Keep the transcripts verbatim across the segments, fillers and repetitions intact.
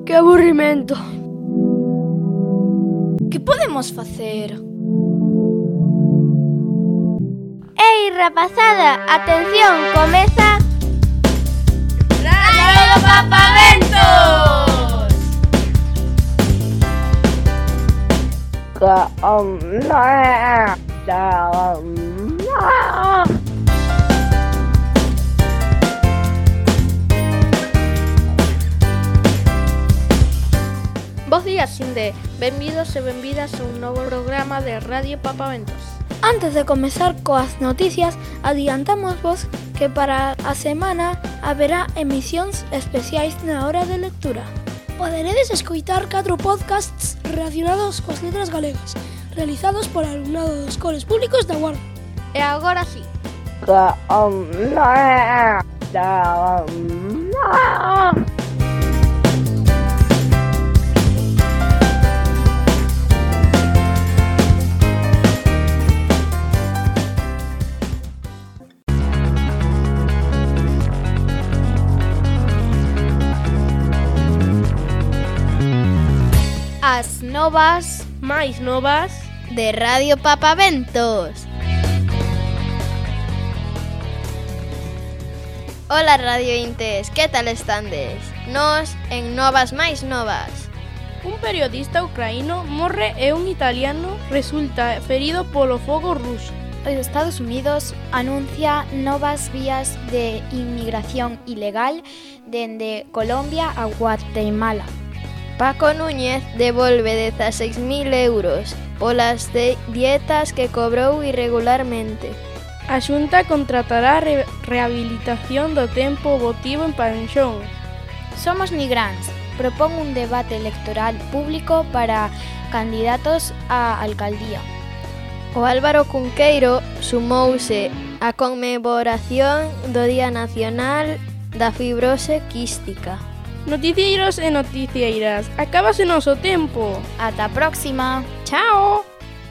Que aburrimento. Que podemos facer? Ei, rapazada, atención, comeza Radio Papaventos. Bos días, Sinde. Benvidos e benvidas a un novo programa de Radio Papaventos. Antes de comezar coas noticias, adiantámosvos que para a semana haberá emisións especiais na hora de lectura. Poderedes escoitar catro podcasts relacionados coas letras galegas, realizados por alumnado dos coles públicos da Guarda. E agora sí. As novas máis novas de Radio Papaventos. Ola, radiointes, que tal estandes? Nos en novas máis novas. Un periodista ucraíno morre e un italiano resulta ferido polo fogo ruso. Os Estados Unidos anuncia novas vías de inmigración ilegal dende Colombia a Guatemala. Paco Núñez devolve dezaseis mil euros polas de dietas que cobrou irregularmente. A Xunta contratará re rehabilitación do tempo votivo en Panxón. Somos Migráns propón un debate electoral público para candidatos á alcaldía. O Álvaro Cunqueiro sumouse á conmemoración do Día Nacional da Fibrose Quística. Noticieiros e noticieiras, acábase o noso tempo. Ata a próxima. Chao.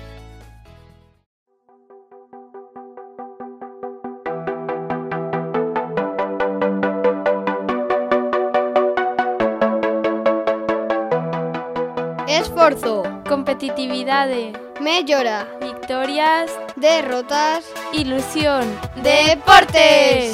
Esforzo, Competitividade, mellora, victorias, derrotas, ilusión, deportes.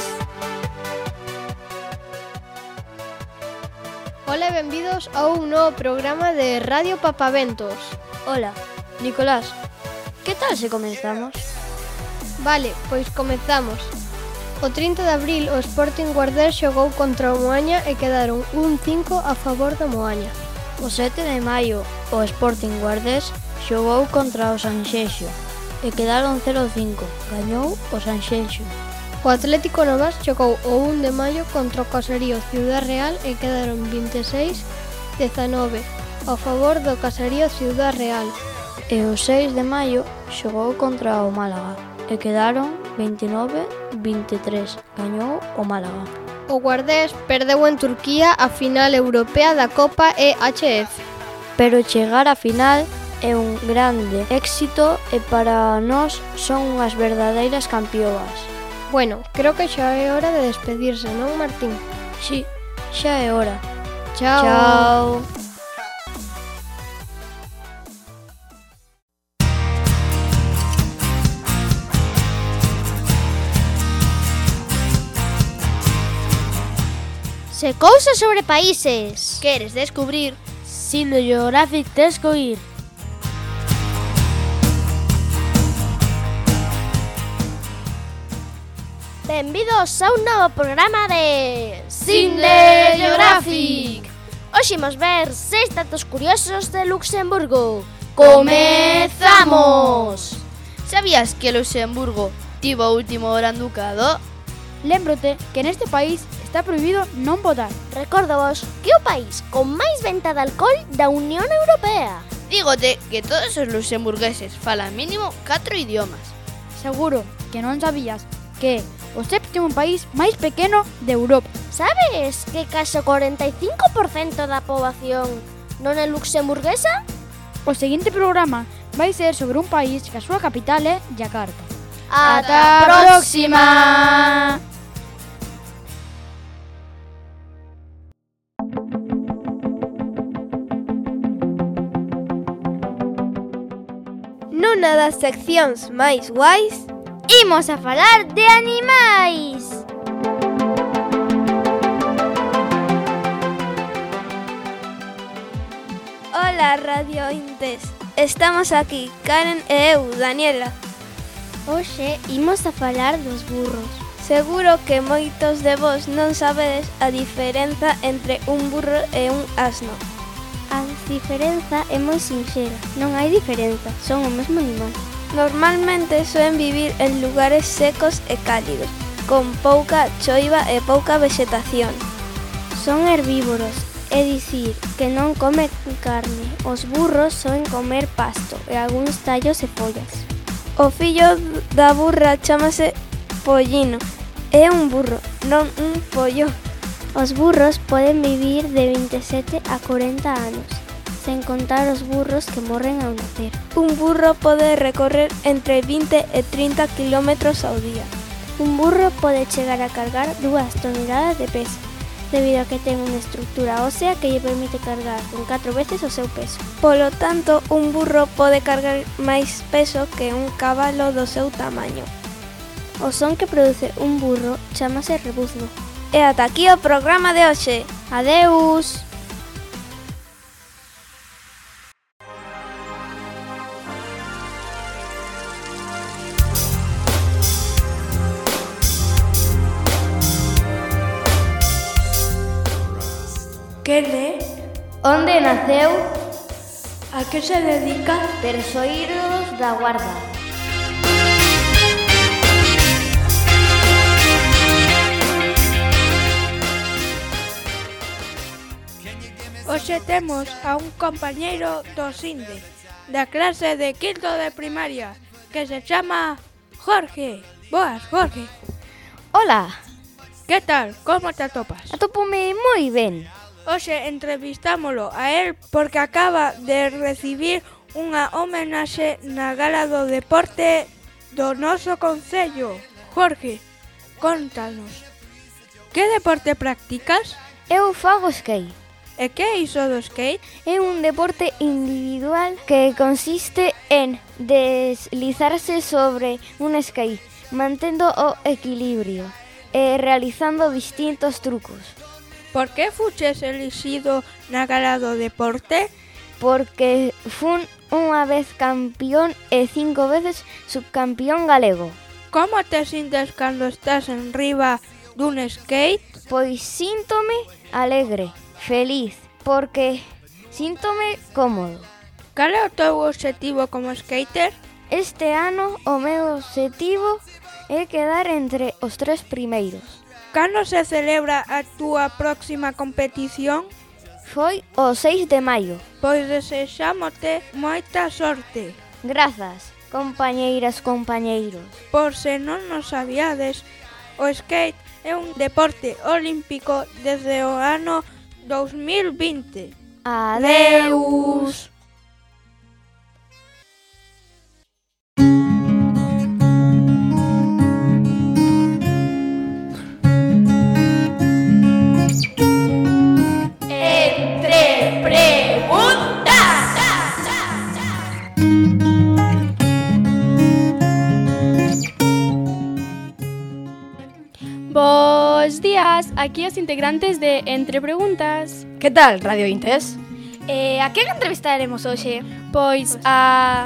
Ola e benvidos a un novo programa de Radio Papaventos. Hola, Nicolás, que tal se comenzamos? Vale, pois comezamos. O trinta de abril o Sporting Guardés xogou contra o Moaña e quedaron un cinco a favor do Moaña. O sete de maio o Sporting Guardés xogou contra o Sanxenxo e quedaron cero cinco, gañou o Sanxenxo. O Atlético Novas xogou o un de maio contra o Caserío Ciudad Real e quedaron vinte e seis a dezanove a favor do Caserío Ciudad Real. E o seis de maio xogou contra o Málaga e quedaron veintinueve a vinte e tres, gañou o Málaga. O Guardés perdeu en Turquía a final europea da Copa E H F. Pero chegar á final é un grande éxito e para nós son unhas verdadeiras campeoas. Bueno, creo que xa é hora de despedirse, non, Martín? Sí, xa é hora. Chao. Chao. Se cousas sobre países. Queres descubrir? Sinde Geographic tes que oír. Benvidos a un novo programa de Sinde Geographic. Hoxe imos ver seis datos curiosos de Luxemburgo. ¡Comezamos! Sabías que Luxemburgo tivo o último gran ducado? Lémbrote que neste país está prohibido non votar. Recórdovos que é o país con máis venta de alcohol da Unión Europea. Dígote que todos os luxemburgueses falan mínimo catro idiomas. Seguro que non sabías que o séptimo país máis pequeno de Europa. Sabes que case o corenta e cinco por cento da poboación non é luxemburguesa? O seguinte programa vai ser sobre un país que a súa capital é Yakarta. Ata a próxima! Nunha das seccións máis guais, imos a falar de animais. Ola, Radio Intes. Estamos aquí, Karen e eu, Daniela. Hoxe imos a falar dos burros. Seguro que moitos de vos non sabedes a diferenza entre un burro e un asno. A diferenza é moi sinxera. Non hai diferenza, son o mesmo animal. Normalmente soen vivir en lugares secos e cálidos, con pouca choiva e pouca vexetación. Son herbívoros, é dicir, que non comen carne. Os burros soen comer pasto e algúns tallos e follas. O fillo da burra chámase pollino. É un burro, non un pollo. Os burros poden vivir de vinte e sete a corenta anos, sen contar os burros que morren ao nacer. Un burro pode recorrer entre vinte e trinta kilómetros ao día. Un burro pode chegar a cargar dúas toneladas de peso, debido a que ten unha estructura ósea que lle permite cargar con catro veces o seu peso. Polo tanto, un burro pode cargar máis peso que un cabalo do seu tamaño. O son que produce un burro chámase rebuzno. E ata aquí o programa de hoxe. Adeus! Quen é? Onde naceu? A que se dedica? Terzoíros da Guarda. Hoxe temos a un compañeiro do Sinde, da clase de quinto de primaria, que se chama Jorge. Boas, Jorge. Hola, Que tal? Como te atopas? atópome moi ben. Hoxe entrevistámolo a él porque acaba de recibir unha homenaxe na Gala do Deporte do noso concello. Jorge, contanos, que deporte practicas? Eu fago skate. E que é iso do skate? É un deporte individual que consiste en deslizarse sobre un skate, mantendo o equilibrio e realizando distintos trucos. Por que fuches elixido na Gala do Deporte? Porque fun unha vez campión e cinco veces subcampión galego. Como te sintes cando estás en riba dun skate? Pois síntome alegre, feliz, porque síntome cómodo. Cal é o teu obxectivo como skater? Este ano o meu obxectivo é quedar entre os tres primeiros. Cando se celebra a túa próxima competición? Foi o seis de maio. Pois desexámote moita sorte. Grazas, compañeiras, compañeiros. Por se non nos sabíades, o skate é un deporte olímpico desde o ano dos mil vinte. Adeus. Bos días, aquí os integrantes de Entre Preguntas. Que tal, Radio Intes? Eh, a quen entrevistaremos hoxe? Pois a...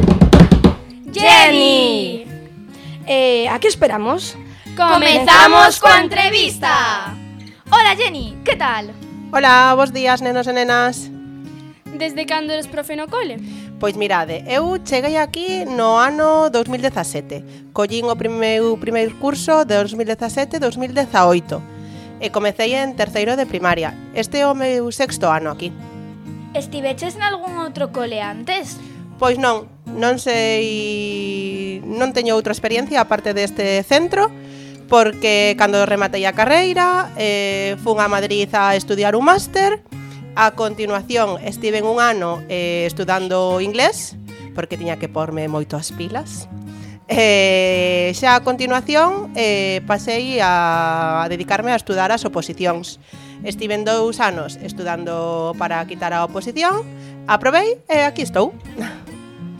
Jenny! Eh, a que esperamos? Comezamos coa entrevista! Hola Jenny, que tal? Ola, bos días, nenos e nenas. Desde cando eres profe no cole? Pois mirade, eu cheguei aquí no ano dos mil dezasete. Collín o primeiro, primeiro curso de dos mil dezasete a dos mil dezaoito e comecei en terceiro de primaria. Este é o meu sexto ano aquí. Estiveches nalgún outro cole antes? Pois non, non sei... non teño outra experiencia aparte deste centro, porque cando rematei a carreira eh, fun a Madrid a estudiar un máster. A continuación estive un ano eh, estudando inglés, porque tiña que porme moito as pilas. E xa a continuación eh, pasei a, a dedicarme a estudar as oposicións. Estive en dous anos estudando para quitar a oposición, aprobei e aquí estou.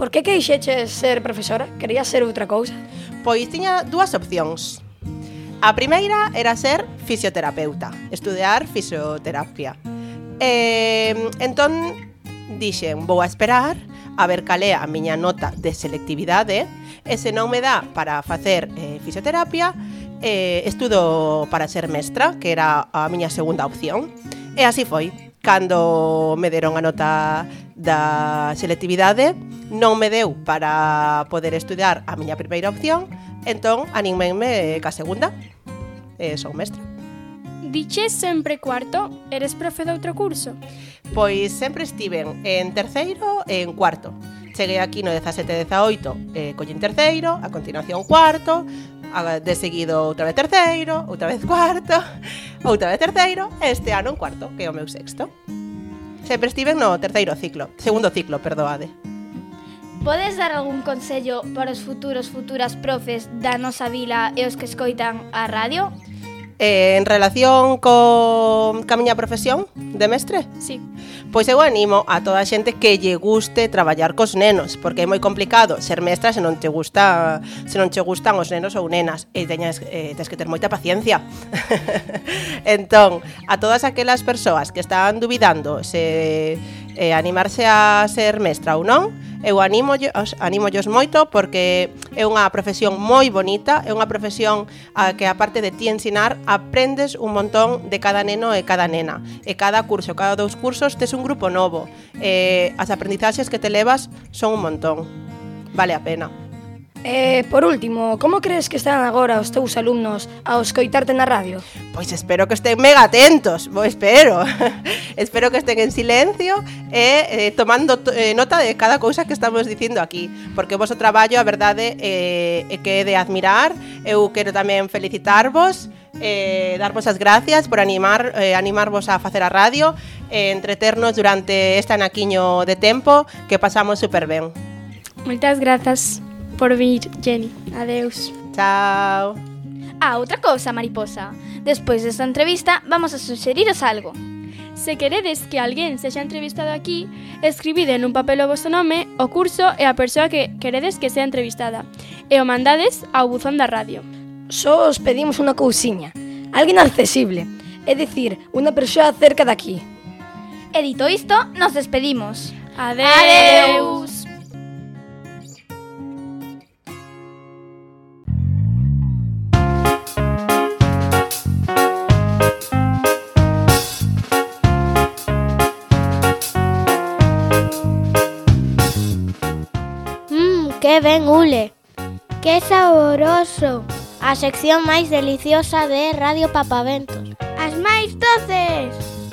Por que queixeches ser profesora? Querías ser outra cousa? Pois tiña dúas opcións. A primeira era ser fisioterapeuta, estudiar fisioterapia. E, entón, dixen, vou a esperar a ver cal é a miña nota de selectividade e se non me dá para facer eh, fisioterapia, eh, estudo para ser mestra, que era a miña segunda opción. E así foi. Cando me deron a nota da selectividade, non me deu para poder estudiar a miña primeira opción, entón animenme ca segunda. E son mestra. Diches sempre cuarto? Eres profe de outro curso? Pois sempre estiven en terceiro e en cuarto. Cheguei aquí no dezasete dezaoito, eh, collín terceiro, a continuación cuarto, a, de seguido outra vez terceiro, outra vez cuarto, outra vez terceiro, e este ano en cuarto, que é o meu sexto. Sempre estiven no terceiro ciclo, segundo ciclo, perdoade. Podes dar algún consello para os futuros futuras profes da nosa vila e os que escoitan a radio? Eh, en relación co, ca miña profesión de mestre? Sí. Pois eu animo a toda a xente que lle guste traballar cos nenos, porque é moi complicado ser mestra se non te gusta, se non te gustan os nenos ou nenas, e teñas, eh, tens que ter moita paciencia. Entón, a todas aquelas persoas que están dubidando se eh, animarse a ser mestra ou non, eu animo animollos moito porque é unha profesión moi bonita, é unha profesión a que aparte de ti ensinar, aprendes un montón de cada neno e cada nena. E cada curso, cada dous cursos, tes un grupo novo. E as aprendizaxes que te levas son un montón. Vale a pena. Eh, por último, como crees que están agora os teus alumnos ao escoitarte na radio? Pois espero que estén mega atentos, bo, espero. Espero que estén en silencio e eh, tomando eh, nota de cada cousa que estamos dicindo aquí, porque o vosso traballo, a verdade, eh, é que é de admirar. Eu quero tamén felicitarvos, eh, darvos as gracias por animar eh, animarvos a facer a radio e eh, entreternos durante este anaquiño de tempo que pasamos super ben. Moitas grazas por vir, Jenny. Adeus. Chao. Ah, outra cousa, mariposa. Despois desta entrevista, vamos a suxeriros algo. Se queredes que alguén sexa entrevistado aquí, escribide nun papel o vosso nome, o curso e a persoa que queredes que sea entrevistada, e o mandades ao buzón da radio. Só os pedimos unha cousiña, alguén accesible, é dicir, unha persoa cerca daqui. E dito isto, nos despedimos. Adeus. Que ben ule, que saboroso. A sección máis deliciosa de Radio Papaventos. As máis doces.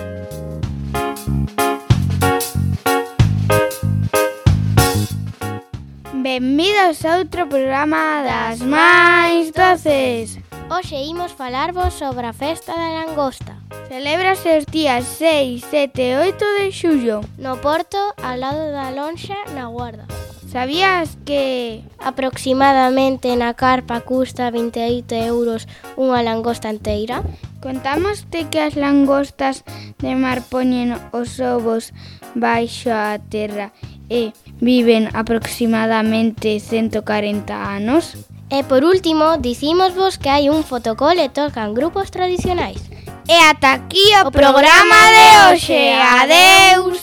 Benvidos a outro programa das máis doces. Hoxe imos falarvos sobre a festa da langosta. Celébrase os días seis, sete e oito de xullo no Porto, ao lado da lonxa, na Guarda. Sabías que aproximadamente na carpa custa vinte e oito euros unha langosta enteira? Contámoste que as langostas de mar poñen os ovos baixo a terra e viven aproximadamente ciento corenta anos? E por último, dicímosvos que hai un fotocol e tocan grupos tradicionais. E ata aquí o, o programa de hoxe. Adeus!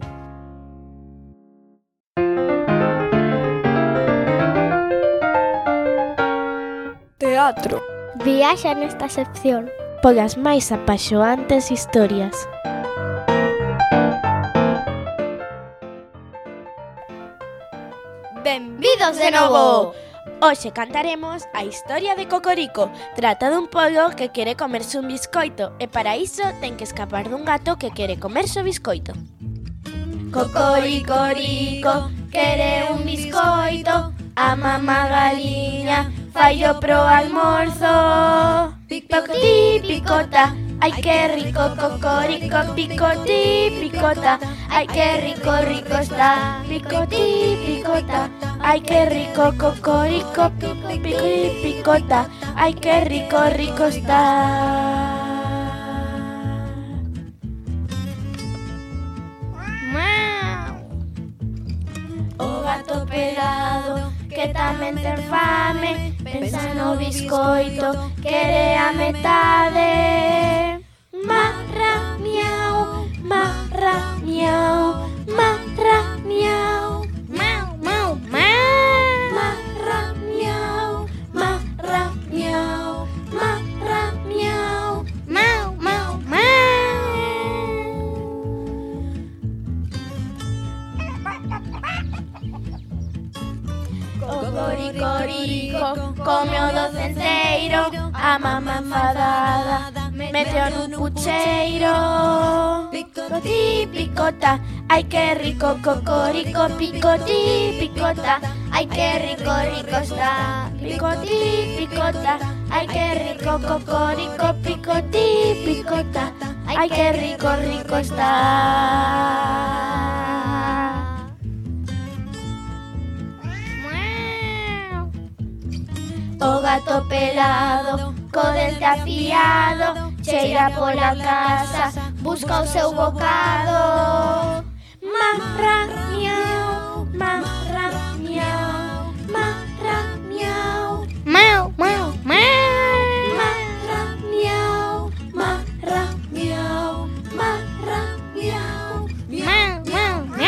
Teatro. Viaxa nesta sección polas máis apaixoantes historias. Benvidos de novo! Hoxe cantaremos a historia de Cocorico. Trata dun pollo que quere comerse un biscoito e para iso ten que escapar dun gato que quere comerse o biscoito. Cocorico, rico, quere un biscoito, a mamá galiña fallo pro almorzo. Picoti, picota, ai que rico, cocorico, picoti, picota, ai que rico, rico está. Picoti, picota, ai que rico, cocorico, picoti, picota, ai que rico, rico está. O gato tamén ten fame, pensa no biscoito, quere a metade. Marra, miau, marra, miau, marra, miau, mau, mau, mau. Marra, miau, marra, miau, marra, miau, mau, mau, mau. Cocoricorico, come o doce enteiro, a mamá enfadada meteo nun pucheiro. Picoti, picota, ai que rico, cocorico, picoti, picota, ai que rico, rico está. Picoti, picota, ai que rico, cocorico, picoti, picota, ai que rico, rico está. O gato pelado, co dente afiado, cheira pola casa, busca o seu bocado. Marra, miau, marra, miau, marra, miau, mau, mau, mau. Marra, miau, marra, miau, marra, miau, mau, mau, mau.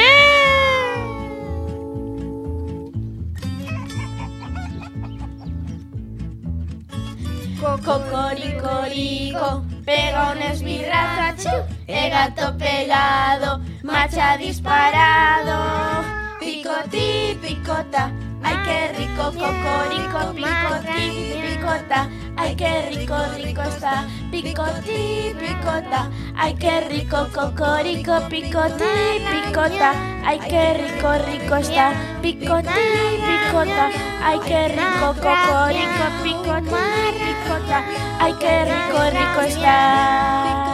Cocoricorico, pega un esbirraza, chu, e gato pelado, marcha disparado. Picoti, picota, ay que rico, cocorico, picoti, picota, ay que rico, rico está. Picoti, picota, ay que rico, cocorico, picoti, picota, ay que rico, rico está. Picoti, picota, ay que rico, cocorico, picoti, picota, ay que rico, rico está.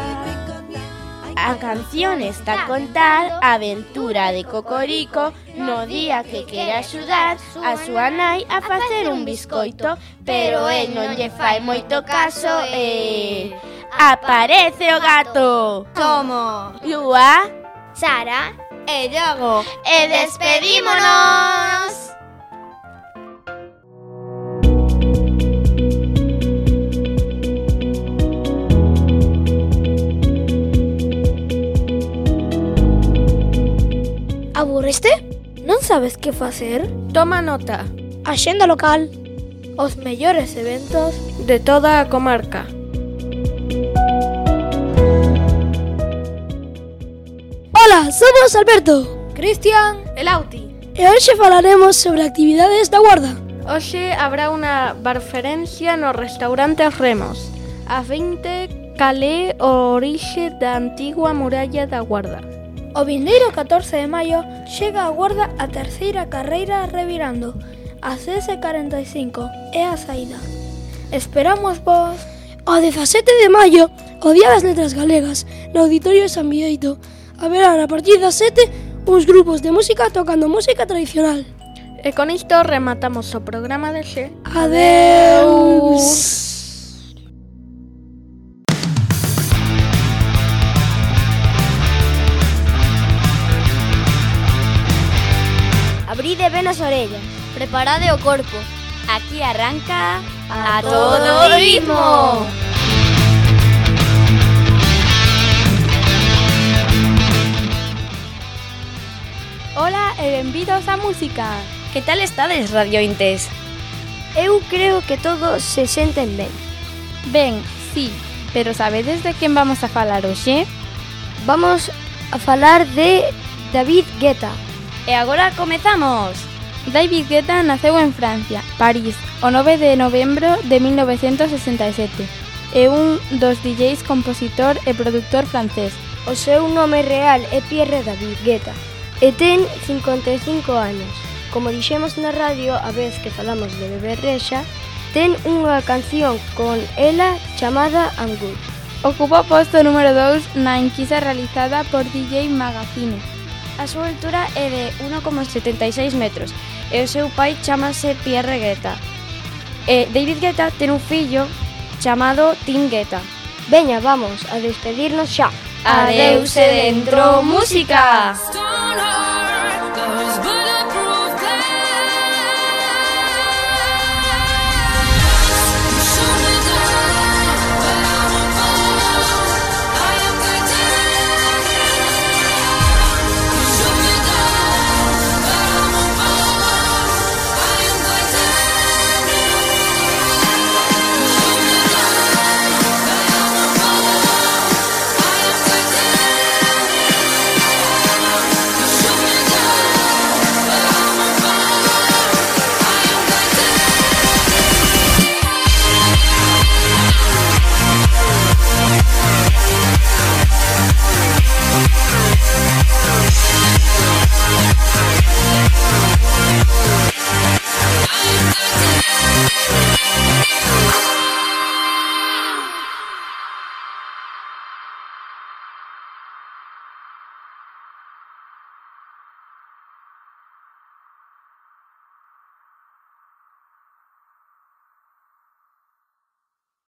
A canción está a contar a aventura de Cocorico no día que quere axudar a súa nai a facer un biscoito, pero el non lle fai moito caso e... aparece o gato! Como? Lúa, Sara e Diogo. e despedímonos! Aburreste? Non sabes que facer? Toma nota. Axenda local. Os mellores eventos de toda a comarca. Ola, somos Alberto, Cristian e Lauti. e hoxe falaremos sobre actividades da Guarda. Hoxe habrá unha barferencia no restaurante Os Remos, a vinte calé o orixe da antigua muralla da Guarda. O vindeiro catorce de maio chega a Guarda a terceira carreira revirando. A C S cuarenta e cinco é a saída. Esperamos vos. O dezasete de maio, o Día das Letras Galegas, no Auditorio de San Bieito, haberán a partir das sete uns grupos de música tocando música tradicional. E con isto rematamos o programa de xe. Adeus! Abride ben as orellas, preparade o corpo. Aquí arranca A todo ritmo! Ola e benvidos á música. Que tal estades, radiointes? Eu creo que todos se senten ben. Ben, sí, pero sabedes de quen vamos a falar hoxe? Vamos a falar de David Guetta. E agora comezamos! David Guetta naceu en Francia, París, o nove de novembro de mil novecentos sesenta e sete. É un dos D Js, compositor e produtor francés. O seu nome real é Pierre David Guetta e ten cincuenta e cinco anos. Como dixemos na radio a vez que falamos de Bebé Rexa, ten unha canción con ela chamada I'm Good. Ocupa o posto número dous na enquisa realizada por D J Magazine. A súa altura é de uno coma setenta e seis metros e o seu pai chamase Pierre Guetta. E David Guetta ten un fillo chamado Tim Guetta. Veña, vamos a despedirnos xa. Adeus e dentro música!